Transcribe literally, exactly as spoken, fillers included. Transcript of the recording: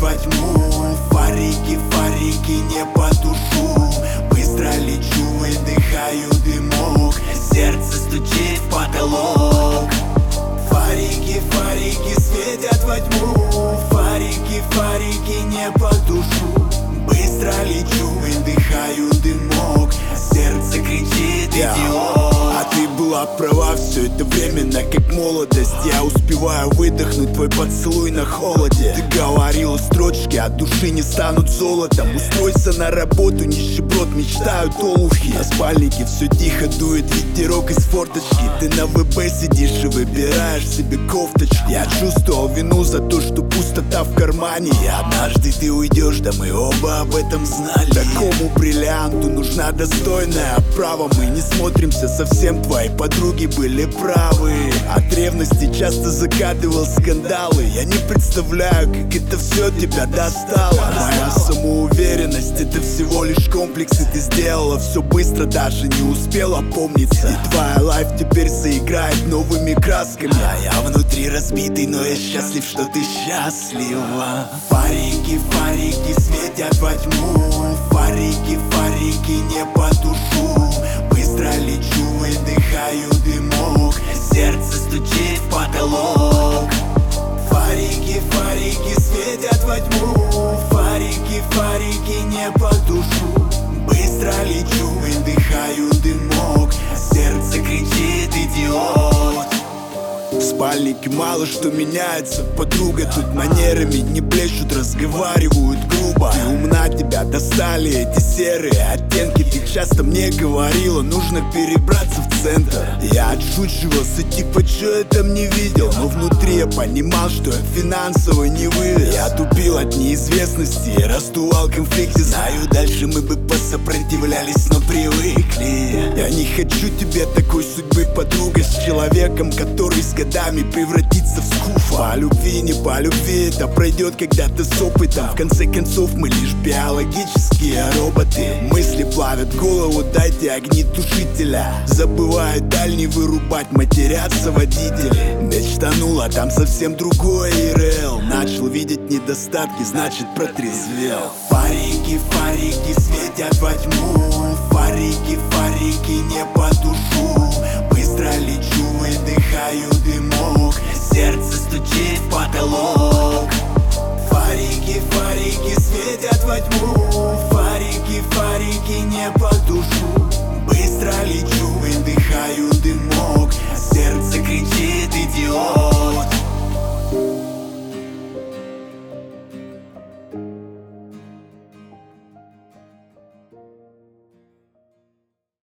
во тьму. Фарики, фарики, не потушу. Быстро лечу, выдыхаю дымок. Сердце стучит в потолок. Фарики, фарики светят во тьму. Фарики, фарики, не потушу. Быстро лечу, выдыхаю дымок. Сердце кричит: идиот. А ты была права, все это временно, как молодость. Я успеваю выдохнуть твой поцелуй на холоде. Ты говорила строчки, от души не станут золотом. Устройся на работу, нищеброд, мечтают олухи. На спальнике все тихо, дует ветерок из форточки. Ты на ВБ сидишь и выбираешь себе кофточку. Я чувствовал вину за то, что пустота в кармане. И однажды ты уйдешь, да мы оба об этом знали. Такому бриллианту нужна достойная оправа. Мы не смотримся совсем, твои подруги были правы. От ревности часто закатывал скандалы. Я не представляю, как это все тебя достало. Моя самоуверенность — это всего лишь комплекс. И ты сделала все быстро, даже не успела опомниться. И твоя лайф теперь заиграет новыми красками. А я внутри разбитый, но я счастлив, что ты счастлива. Фарики, фарики светят во тьму. Фарики, фарики, не потушу. Быстро лечу, выдыхаю дымок. Сердце стучит в потолок. Фарики, фарики светят во тьму. Фарики, фарики, не потушу. Быстро лечу, выдыхаю дымок. Сердце кричит: идиот. В спальнике мало что меняется, подруга. Тут манерами не блещут, разговаривают грубо. Ты умна, тебя достали эти серые оттенки. Ты часто мне говорила, нужно перебраться в центр. Я отшучивался, типа, чё я там не видел. Но внутри я понимал, что я финансово не вывез. Я тупил от неизвестности и раздувал конфликты. Знаю, дальше мы бы посопротивлялись, но привыкли. Я не хочу тебе такой судьбы, подруга, с человеком, который с годами превратится в скуфа. По любви, не по любви, это пройдет когда-то с опытом. В конце концов мы лишь биологические роботы. Мысли плавят голову, дайте огнетушителя. Забывают дальний вырубать, матерятся водители. Мечтанула, там совсем другое ИРЛ. Начал видеть недостатки, значит протрезвел. Фарики, фарики светят во тьму. Фарики, фарики, не потушу. Быстро лечу, выдыхаю дымок. Сердце стучит в потолок. Фарики, фарики светят во тьму. Фарики, фарики, не потушу. Быстро лечу, выдыхаю дымок.